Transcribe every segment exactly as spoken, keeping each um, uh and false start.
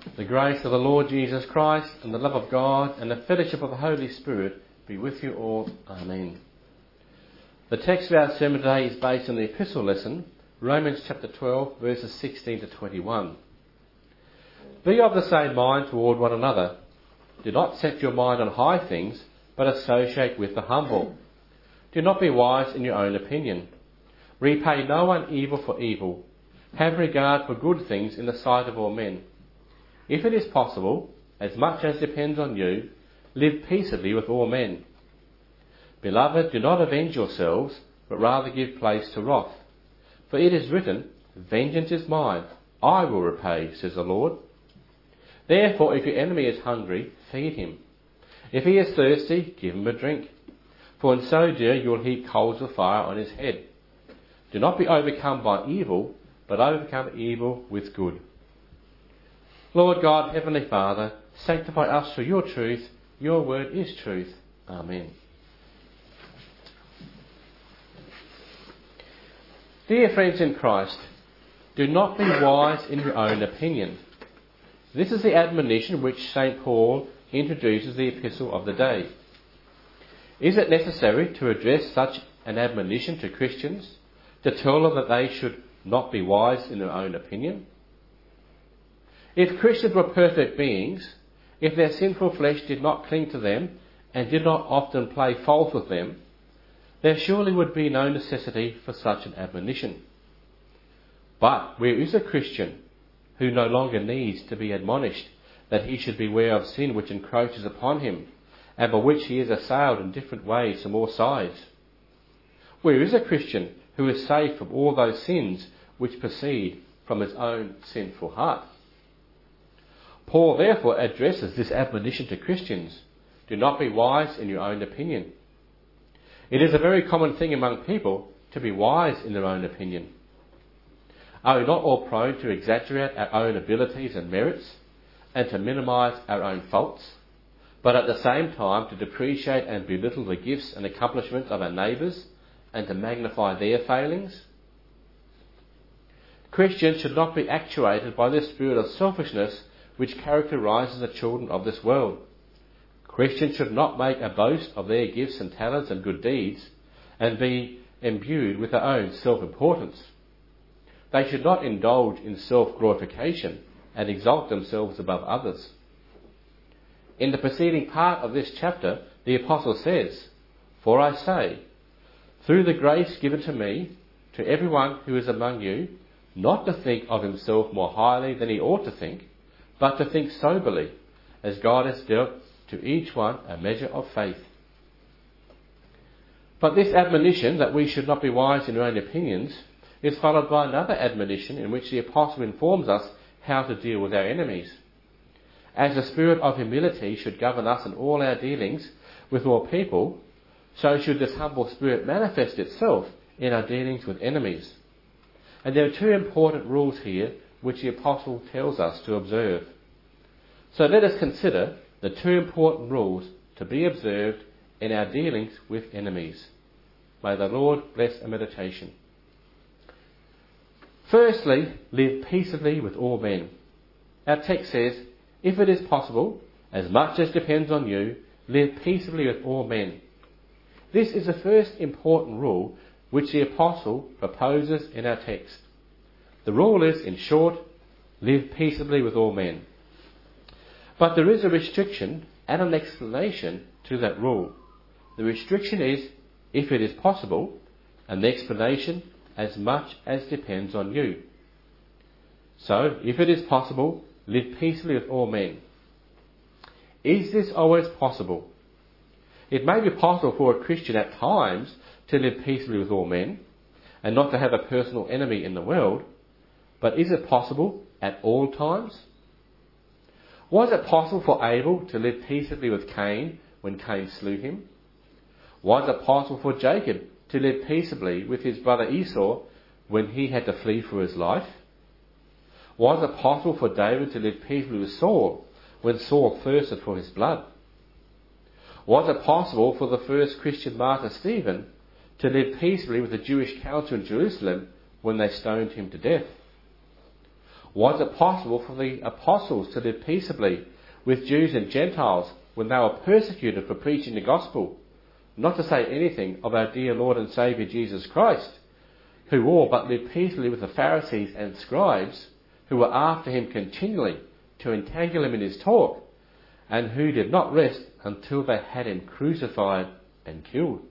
The grace of the Lord Jesus Christ and the love of God and the fellowship of the Holy Spirit be with you all. Amen. The text of our sermon today is based on the epistle lesson, Romans chapter twelve, verses sixteen to twenty-one. Be of the same mind toward one another. Do not set your mind on high things, but associate with the humble. Do not be wise in your own opinion. Repay no one evil for evil. Have regard for good things in the sight of all men. If it is possible, as much as depends on you, live peaceably with all men. Beloved, do not avenge yourselves, but rather give place to wrath. For it is written, Vengeance is mine, I will repay, says the Lord. Therefore, if your enemy is hungry, feed him. If he is thirsty, give him a drink. For in so doing you will heap coals of fire on his head. Do not be overcome by evil, but overcome evil with good. Lord God, Heavenly Father, sanctify us through your truth. Your word is truth. Amen. Dear friends in Christ, do not be wise in your own opinion. This is the admonition which Saint Paul introduces the epistle of the day. Is it necessary to address such an admonition to Christians, to tell them that they should not be wise in their own opinion? If Christians were perfect beings, if their sinful flesh did not cling to them and did not often play false with them, there surely would be no necessity for such an admonition. But where is a Christian who no longer needs to be admonished that he should beware of sin which encroaches upon him and by which he is assailed in different ways from all sides? Where is a Christian who is safe from all those sins which proceed from his own sinful heart? Paul therefore addresses this admonition to Christians. Do not be wise in your own opinion. It is a very common thing among people to be wise in their own opinion. Are we not all prone to exaggerate our own abilities and merits and to minimise our own faults, but at the same time to depreciate and belittle the gifts and accomplishments of our neighbours and to magnify their failings? Christians should not be actuated by this spirit of selfishness which characterises the children of this world. Christians should not make a boast of their gifts and talents and good deeds and be imbued with their own self-importance. They should not indulge in self-glorification and exalt themselves above others. In the preceding part of this chapter, the Apostle says, For I say, through the grace given to me, to everyone who is among you, not to think of himself more highly than he ought to think, but to think soberly, as God has dealt to each one a measure of faith. But this admonition that we should not be wise in our own opinions is followed by another admonition in which the Apostle informs us how to deal with our enemies. As the spirit of humility should govern us in all our dealings with all people, so should this humble spirit manifest itself in our dealings with enemies. And there are two important rules here which the Apostle tells us to observe. So let us consider the two important rules to be observed in our dealings with enemies. May the Lord bless our meditation. Firstly, live peaceably with all men. Our text says, if it is possible, as much as depends on you, live peaceably with all men. This is the first important rule which the Apostle proposes in our text. The rule is, in short, live peaceably with all men. But there is a restriction and an explanation to that rule. The restriction is, if it is possible, and the explanation, as much as depends on you. So, if it is possible, live peaceably with all men. Is this always possible? It may be possible for a Christian at times to live peaceably with all men and not to have a personal enemy in the world, but is it possible at all times? Was it possible for Abel to live peaceably with Cain when Cain slew him? Was it possible for Jacob to live peaceably with his brother Esau when he had to flee for his life? Was it possible for David to live peaceably with Saul when Saul thirsted for his blood? Was it possible for the first Christian martyr Stephen to live peaceably with the Jewish council in Jerusalem when they stoned him to death? Was it possible for the apostles to live peaceably with Jews and Gentiles when they were persecuted for preaching the gospel? Not to say anything of our dear Lord and Saviour Jesus Christ, who all but lived peaceably with the Pharisees and scribes, who were after him continually to entangle him in his talk, and who did not rest until they had him crucified and killed.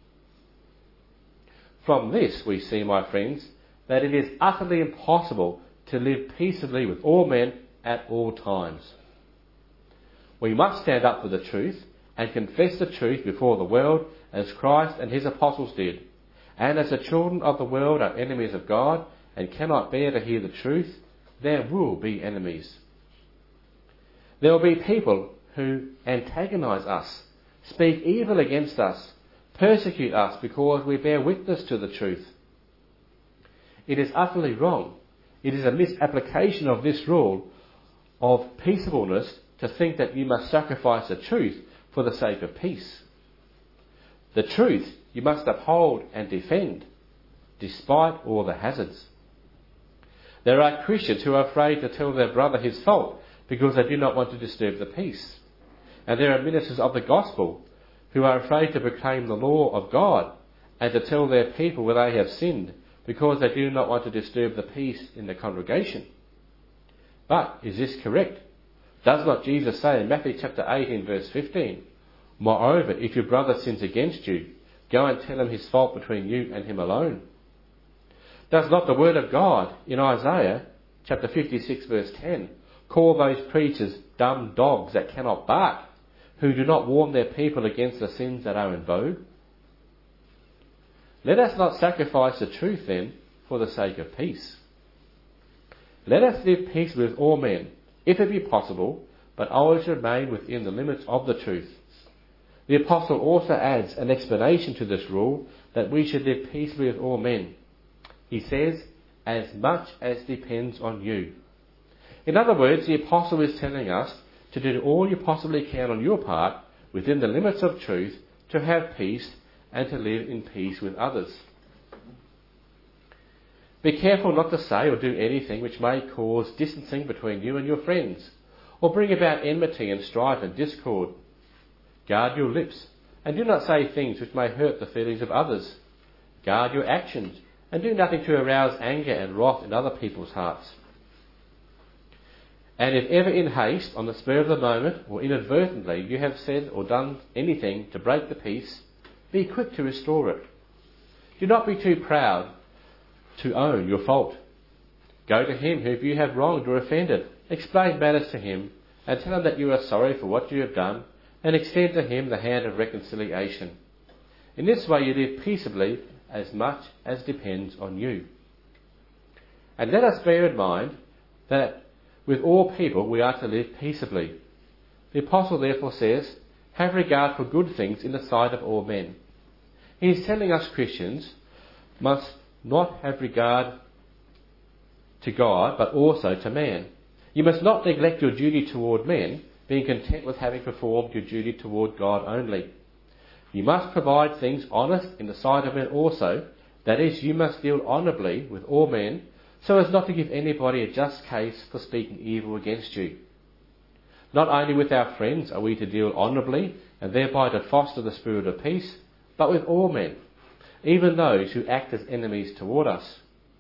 From this we see, my friends, that it is utterly impossible to live peaceably with all men at all times. We must stand up for the truth and confess the truth before the world as Christ and his apostles did. And as the children of the world are enemies of God and cannot bear to hear the truth, there will be enemies. There will be people who antagonise us, speak evil against us, persecute us because we bear witness to the truth. It is utterly wrong. It is a misapplication of this rule of peaceableness to think that you must sacrifice the truth for the sake of peace. The truth you must uphold and defend, despite all the hazards. There are Christians who are afraid to tell their brother his fault because they do not want to disturb the peace. And there are ministers of the gospel who are afraid to proclaim the law of God and to tell their people where they have sinned because they do not want to disturb the peace in the congregation. But is this correct? Does not Jesus say in Matthew chapter eighteen verse fifteen, "Moreover, if your brother sins against you, go and tell him his fault between you and him alone"? Does not the word of God in Isaiah chapter fifty-six verse ten call those preachers dumb dogs that cannot bark, who do not warn their people against the sins that are in vogue? Let us not sacrifice the truth then for the sake of peace. Let us live peaceably with all men, if it be possible, but always remain within the limits of the truth. The apostle also adds an explanation to this rule that we should live peaceably with all men. He says, as much as depends on you. In other words, the apostle is telling us to do all you possibly can on your part, within the limits of truth, to have peace and to live in peace with others. Be careful not to say or do anything which may cause distancing between you and your friends, or bring about enmity and strife and discord. Guard your lips, and do not say things which may hurt the feelings of others. Guard your actions, and do nothing to arouse anger and wrath in other people's hearts. And if ever in haste, on the spur of the moment, or inadvertently, you have said or done anything to break the peace, be quick to restore it. Do not be too proud to own your fault. Go to him whom you have wronged or offended, explain matters to him, and tell him that you are sorry for what you have done, and extend to him the hand of reconciliation. In this way you live peaceably as much as depends on you. And let us bear in mind that with all people we are to live peaceably. The apostle therefore says, have regard for good things in the sight of all men. He is telling us Christians must not have regard to God, but also to man. You must not neglect your duty toward men, being content with having performed your duty toward God only. You must provide things honest in the sight of men also, that is, you must deal honourably with all men, so as not to give anybody a just case for speaking evil against you. Not only with our friends are we to deal honourably, and thereby to foster the spirit of peace, but with all men, even those who act as enemies toward us.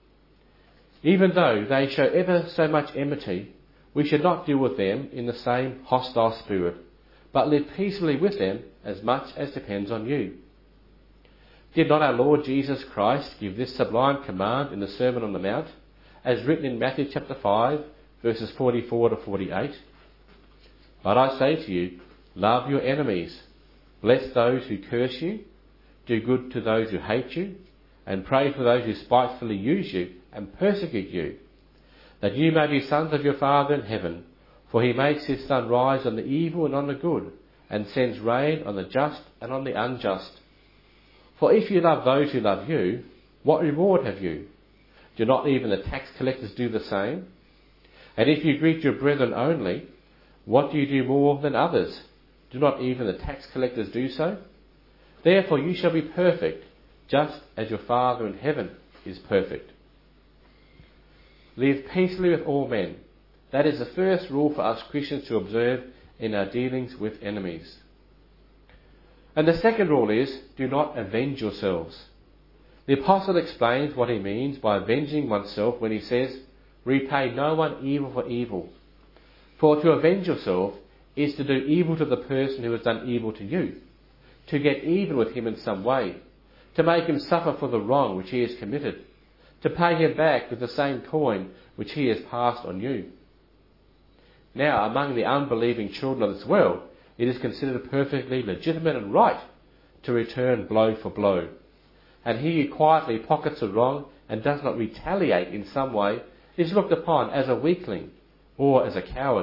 Even though they show ever so much enmity, we should not deal with them in the same hostile spirit, but live peaceably with them as much as depends on you. Did not our Lord Jesus Christ give this sublime command in the Sermon on the Mount, as written in Matthew chapter five, verses forty-four to forty-eight? But I say to you, love your enemies, bless those who curse you, do good to those who hate you, and pray for those who spitefully use you and persecute you, that you may be sons of your Father in heaven, for he makes his sun rise on the evil and on the good, and sends rain on the just and on the unjust. For if you love those who love you, what reward have you? Do not even the tax collectors do the same? And if you greet your brethren only, what do you do more than others? Do not even the tax collectors do so? Therefore you shall be perfect, just as your Father in heaven is perfect. Live peaceably with all men. That is the first rule for us Christians to observe in our dealings with enemies. And the second rule is, do not avenge yourselves. The apostle explains what he means by avenging oneself when he says, repay no one evil for evil. For to avenge yourself is to do evil to the person who has done evil to you, to get even with him in some way, to make him suffer for the wrong which he has committed, to pay him back with the same coin which he has passed on you. Now, among the unbelieving children of this world, it is considered perfectly legitimate and right to return blow for blow. And he who quietly pockets the wrong and does not retaliate in some way is looked upon as a weakling or as a coward.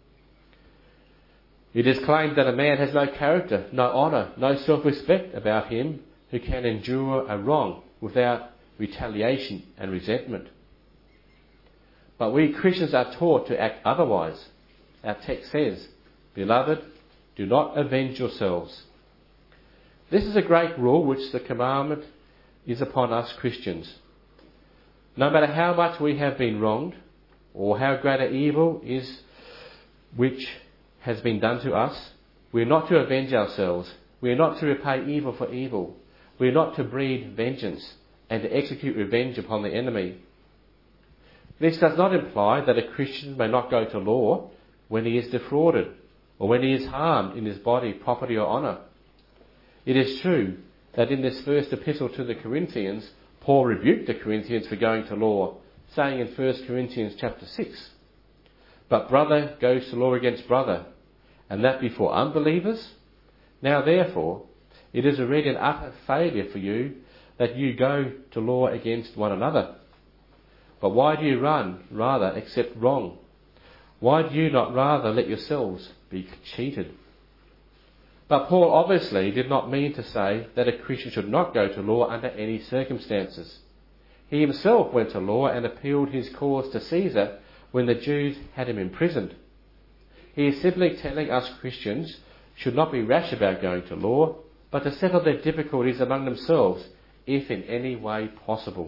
It is claimed that a man has no character, no honour, no self-respect about him who can endure a wrong without retaliation and resentment. But we Christians are taught to act otherwise. Our text says, Beloved, do not avenge yourselves. This is a great rule which the commandment is upon us Christians. No matter how much we have been wronged, or how great an evil is which has been done to us, we are not to avenge ourselves. We are not to repay evil for evil. We are not to breed vengeance and to execute revenge upon the enemy. This does not imply that a Christian may not go to law when he is defrauded, or when he is harmed in his body, property or honour. It is true that in this first epistle to the Corinthians, Paul rebuked the Corinthians for going to law, saying in First Corinthians chapter six, But brother goes to law against brother, and that before unbelievers? Now therefore, it is already an utter failure for you that you go to law against one another. But why do you run, rather accept wrong? Why do you not rather let yourselves be cheated? But Paul obviously did not mean to say that a Christian should not go to law under any circumstances. He himself went to law and appealed his cause to Caesar when the Jews had him imprisoned. He is simply telling us Christians should not be rash about going to law, but to settle their difficulties among themselves, if in any way possible.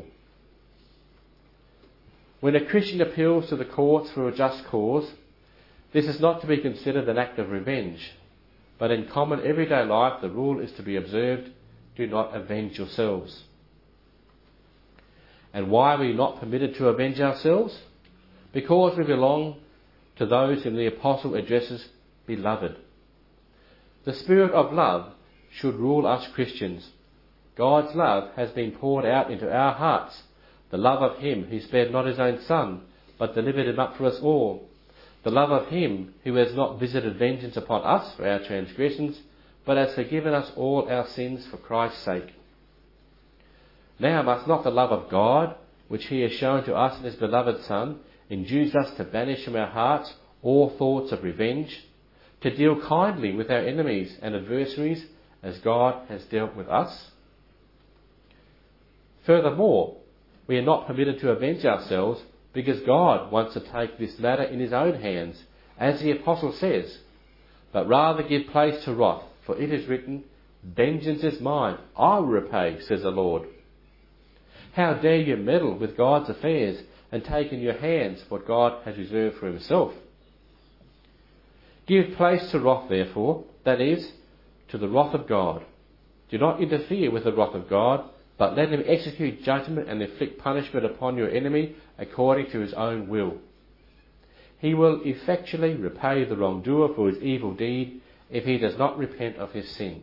When a Christian appeals to the courts for a just cause, this is not to be considered an act of revenge, but in common everyday life the rule is to be observed, do not avenge yourselves. And why are we not permitted to avenge ourselves? Because we belong to those whom the apostle addresses beloved. The spirit of love should rule us Christians. God's love has been poured out into our hearts, the love of him who spared not his own son, but delivered him up for us all. The love of him who has not visited vengeance upon us for our transgressions, but has forgiven us all our sins for Christ's sake. Now must not the love of God, which he has shown to us in his beloved Son, induce us to banish from our hearts all thoughts of revenge, to deal kindly with our enemies and adversaries as God has dealt with us? Furthermore, we are not permitted to avenge ourselves because God wants to take this matter in his own hands, as the apostle says, but rather give place to wrath, for it is written, Vengeance is mine, I will repay, says the Lord. How dare you meddle with God's affairs and take in your hands what God has reserved for himself? Give place to wrath, therefore, that is, to the wrath of God. Do not interfere with the wrath of God, but let him execute judgment and inflict punishment upon your enemy according to his own will. He will effectually repay the wrongdoer for his evil deed if he does not repent of his sin.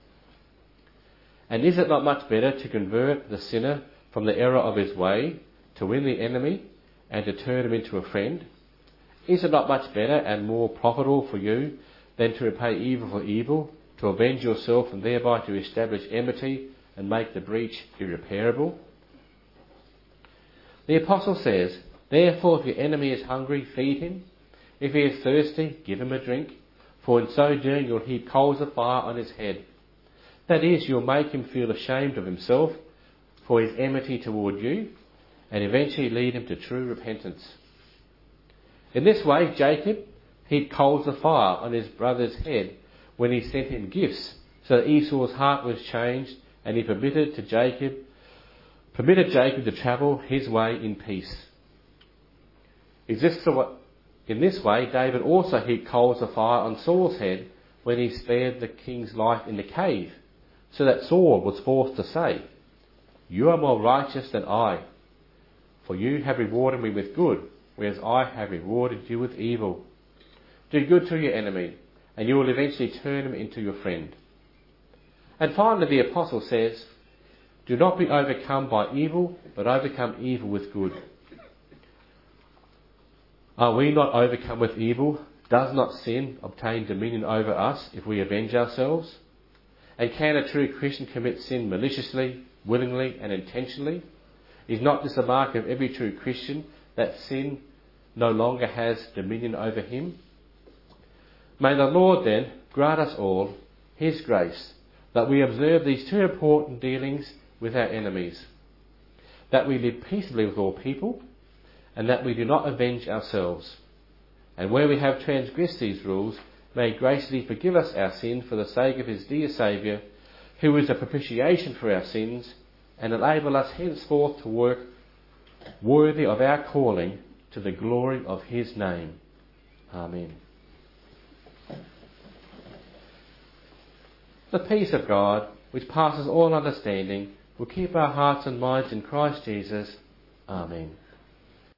And is it not much better to convert the sinner from the error of his way, to win the enemy, and to turn him into a friend? Is it not much better and more profitable for you than to repay evil for evil, to avenge yourself and thereby to establish enmity and make the breach irreparable? The apostle says, Therefore if your enemy is hungry, feed him. If he is thirsty, give him a drink. For in so doing you'll heap coals of fire on his head. That is, you'll make him feel ashamed of himself for his enmity toward you, and eventually lead him to true repentance. In this way, Jacob heaped coals of fire on his brother's head when he sent him gifts, so that Esau's heart was changed, and he permitted to Jacob, permitted Jacob to travel his way in peace. Is this the wa- In this way, David also heaped coals of fire on Saul's head when he spared the king's life in the cave, so that Saul was forced to say, "You are more righteous than I, for you have rewarded me with good, whereas I have rewarded you with evil. Do good to your enemy, and you will eventually turn him into your friend." And finally, the apostle says, "Do not be overcome by evil, but overcome evil with good." Are we not overcome with evil? Does not sin obtain dominion over us if we avenge ourselves? And can a true Christian commit sin maliciously, willingly and intentionally? Is not this a mark of every true Christian, that sin no longer has dominion over him? May the Lord then grant us all his grace, that we observe these two important dealings with our enemies, that we live peaceably with all people, and that we do not avenge ourselves. And where we have transgressed these rules, may He graciously forgive us our sin for the sake of His dear Saviour, who is a propitiation for our sins, and enable us henceforth to work worthy of our calling to the glory of His name. Amen. The peace of God, which passes all understanding, will keep our hearts and minds in Christ Jesus. Amen.